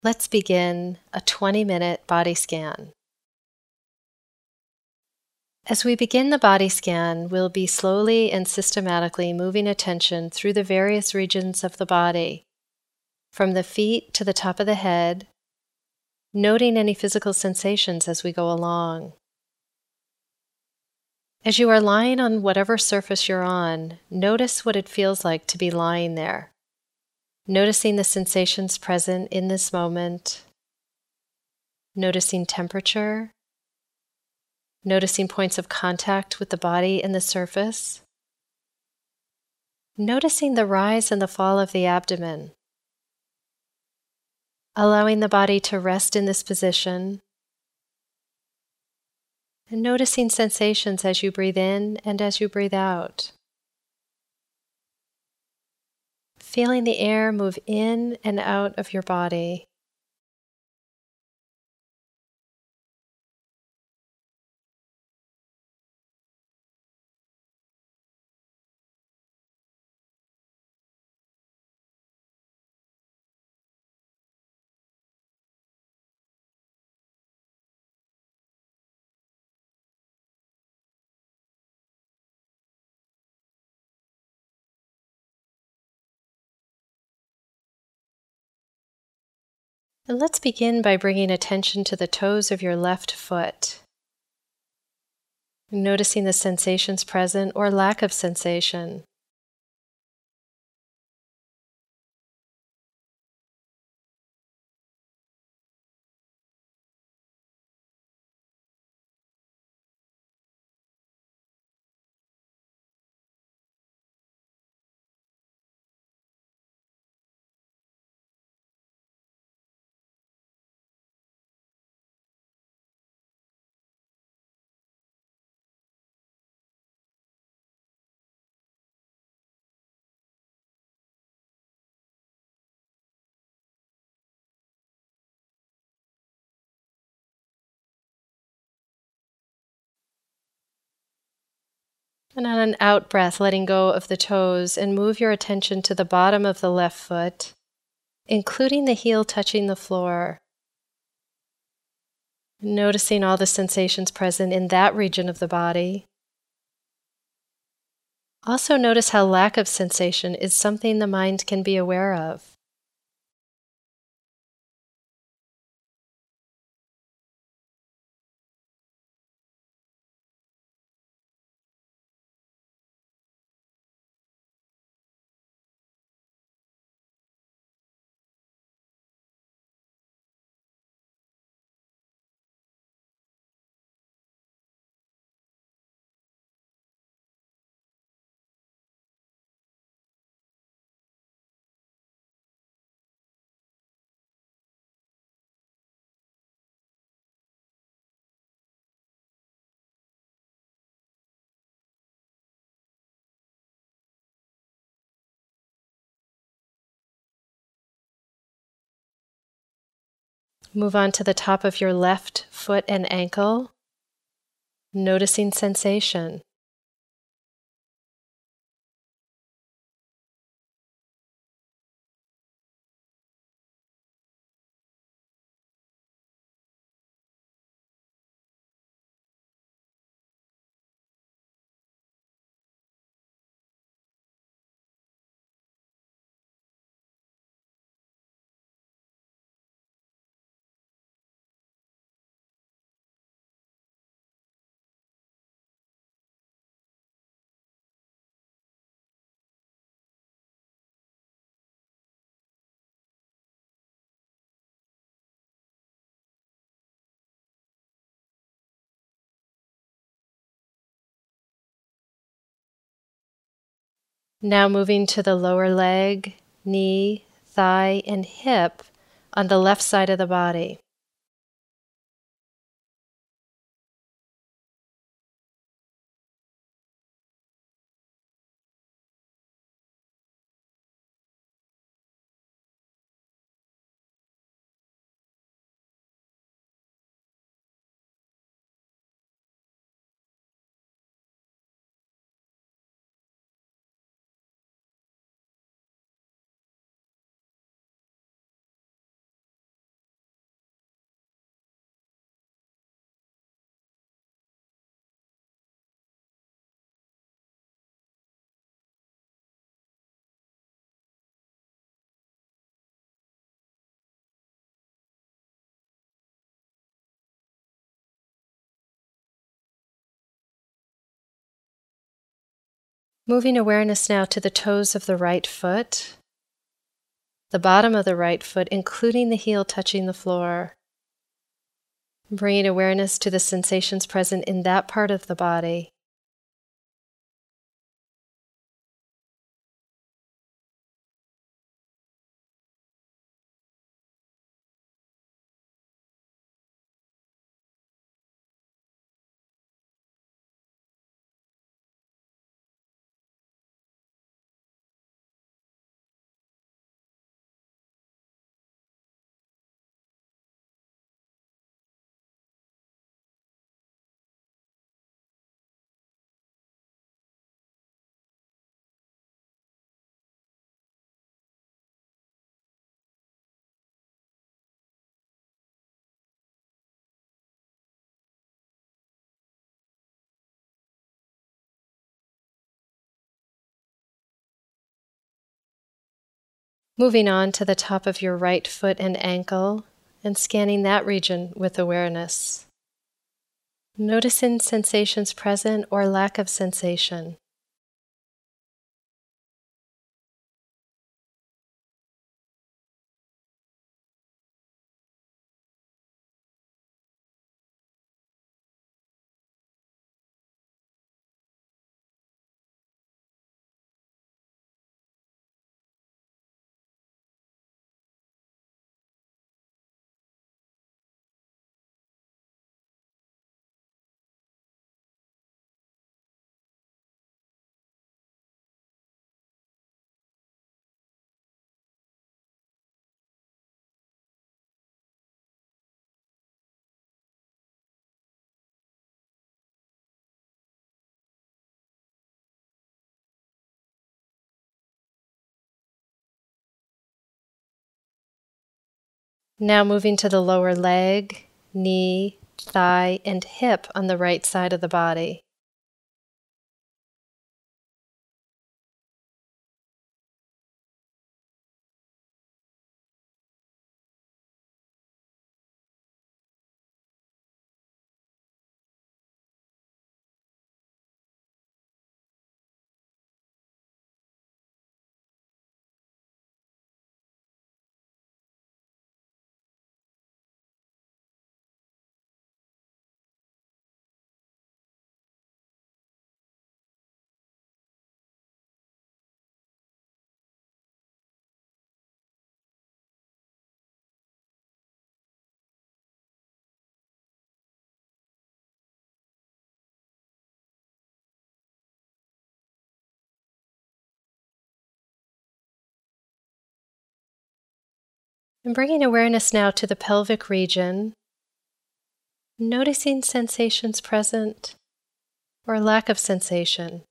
Let's begin a 20-minute body scan. As we begin the body scan, we'll be slowly and systematically moving attention through the various regions of the body, from the feet to the top of the head, noting any physical sensations as we go along. As you are lying on whatever surface you're on, notice what it feels like to be lying there, noticing the sensations present in this moment, noticing temperature, noticing points of contact with the body and the surface, noticing the rise and the fall of the abdomen, allowing the body to rest in this position, and noticing sensations as you breathe in and as you breathe out. Feeling the air move in and out of your body. And let's begin by bringing attention to the toes of your left foot. Noticing the sensations present or lack of sensation. And on an out breath, letting go of the toes and move your attention to the bottom of the left foot, including the heel touching the floor. Noticing all the sensations present in that region of the body. Also notice how lack of sensation is something the mind can be aware of. Move on to the top of your left foot and ankle, noticing sensation. Now moving to the lower leg, knee, thigh, and hip on the left side of the body. Moving awareness now to the toes of the right foot, the bottom of the right foot, including the heel touching the floor. Bringing awareness to the sensations present in that part of the body. Moving on to the top of your right foot and ankle and scanning that region with awareness. Noticing sensations present or lack of sensation. Now moving to the lower leg, knee, thigh, and hip on the right side of the body. And bringing awareness now to the pelvic region, noticing sensations present or lack of sensation.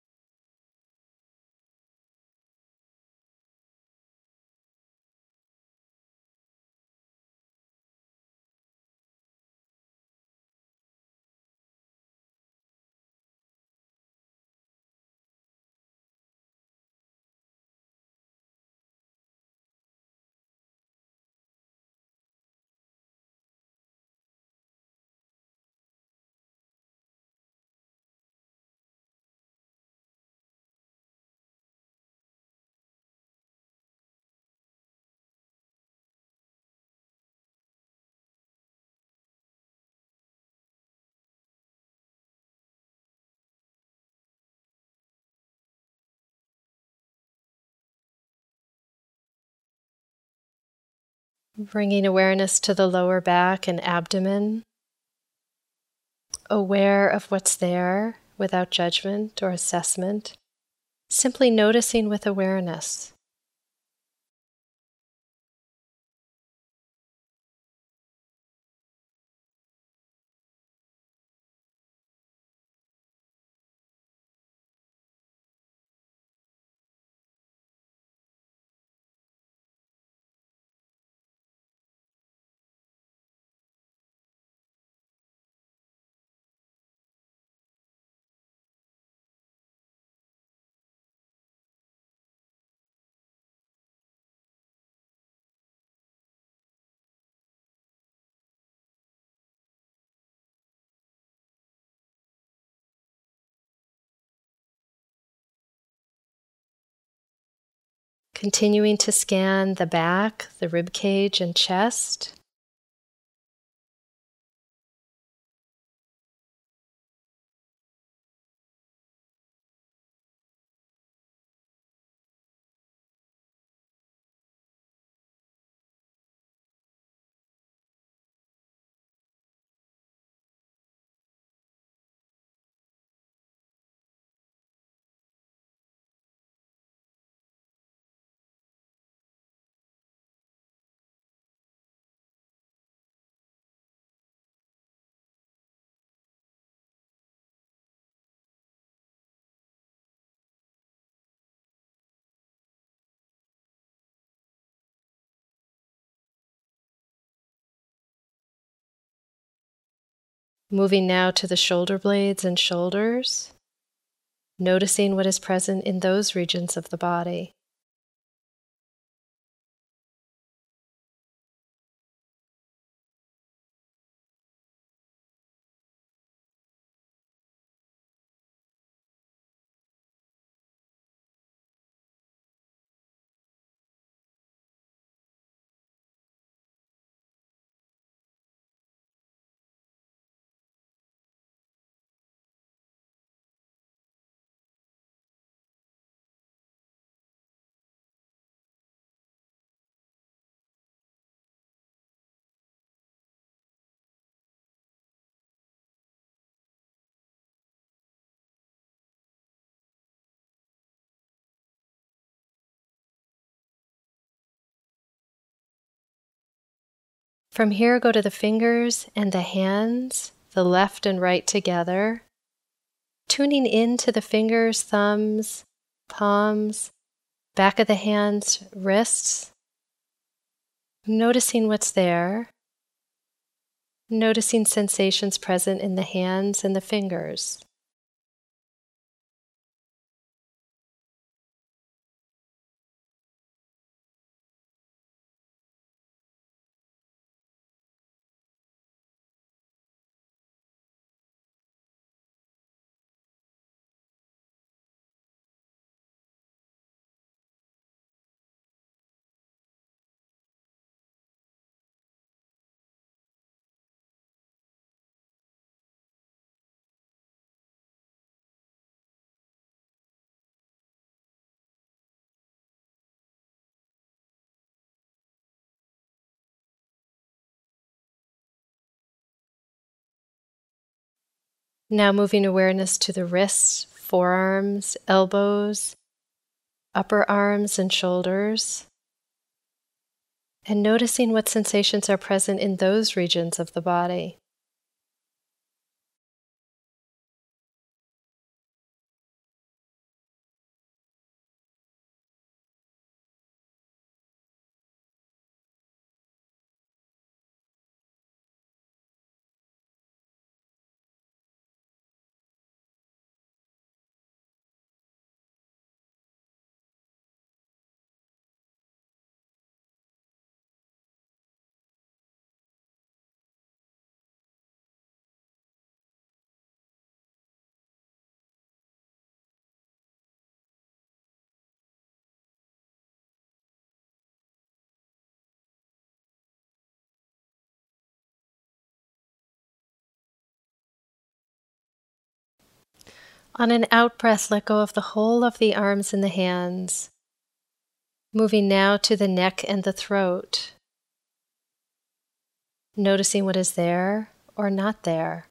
Bringing awareness to the lower back and abdomen, aware of what's there without judgment or assessment, simply noticing with awareness. Continuing to scan the back, the rib cage, and chest. Moving now to the shoulder blades and shoulders, noticing what is present in those regions of the body. From here, go to the fingers and the hands, the left and right together, tuning into the fingers, thumbs, palms, back of the hands, wrists, noticing what's there, noticing sensations present in the hands and the fingers. Now moving awareness to the wrists, forearms, elbows, upper arms and shoulders, and noticing what sensations are present in those regions of the body. On an out breath, let go of the whole of the arms and the hands, moving now to the neck and the throat, noticing what is there or not there.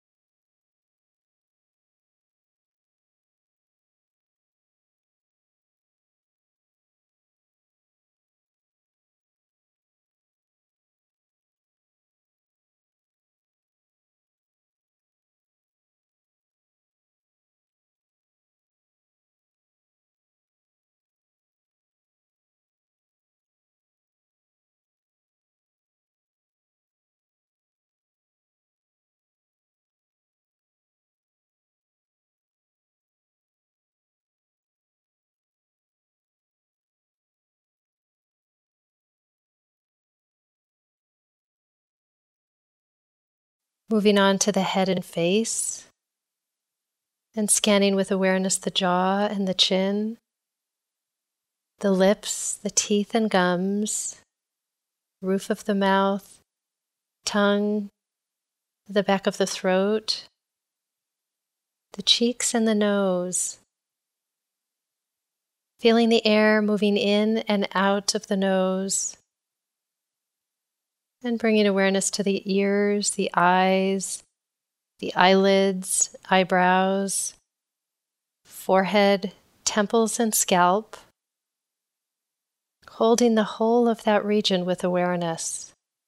Moving on to the head and face, and scanning with awareness the jaw and the chin, the lips, the teeth and gums, roof of the mouth, tongue, the back of the throat, the cheeks and the nose. Feeling the air moving in and out of the nose, and bringing awareness to the ears, the eyes, the eyelids, eyebrows, forehead, temples, and scalp, holding the whole of that region with awareness.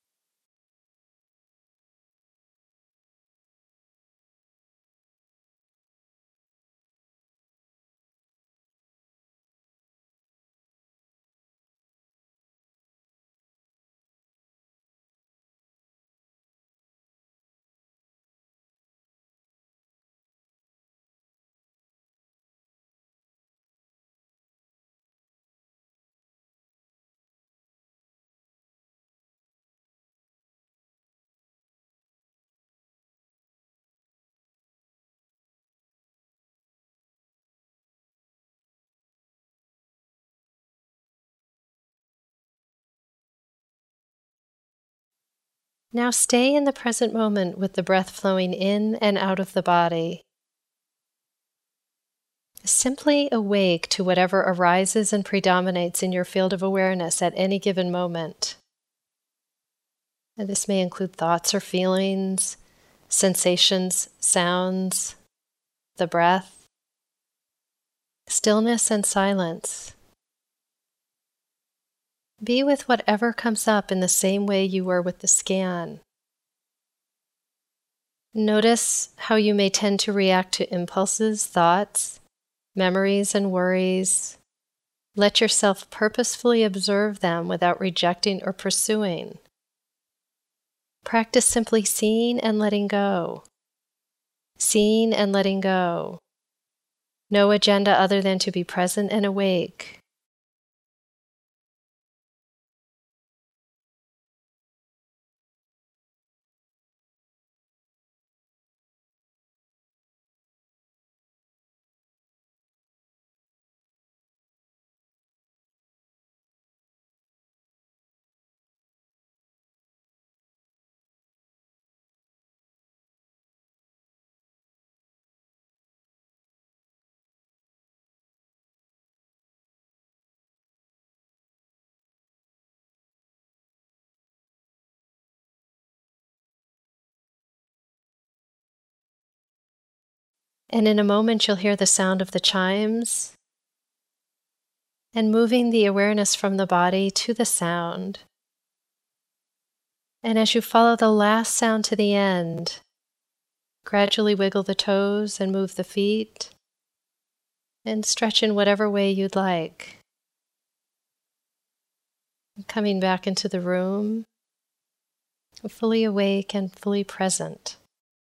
Now stay in the present moment with the breath flowing in and out of the body. Simply awake to whatever arises and predominates in your field of awareness at any given moment. And this may include thoughts or feelings, sensations, sounds, the breath, stillness and silence. Be with whatever comes up in the same way you were with the scan. Notice how you may tend to react to impulses, thoughts, memories, and worries. Let yourself purposefully observe them without rejecting or pursuing. Practice simply seeing and letting go. Seeing and letting go. No agenda other than to be present and awake. And in a moment you'll hear the sound of the chimes, and moving the awareness from the body to the sound. And as you follow the last sound to the end, gradually wiggle the toes and move the feet, and stretch in whatever way you'd like. Coming back into the room, fully awake and fully present.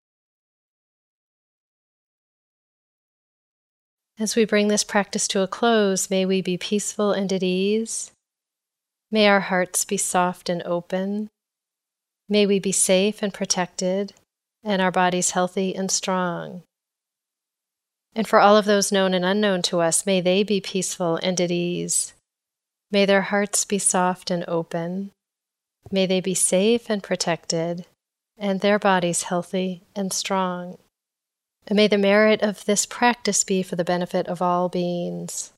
As we bring this practice to a close, may we be peaceful and at ease. May our hearts be soft and open. May we be safe and protected, and our bodies healthy and strong. And for all of those known and unknown to us, may they be peaceful and at ease. May their hearts be soft and open. May they be safe and protected, and their bodies healthy and strong. And may the merit of this practice be for the benefit of all beings.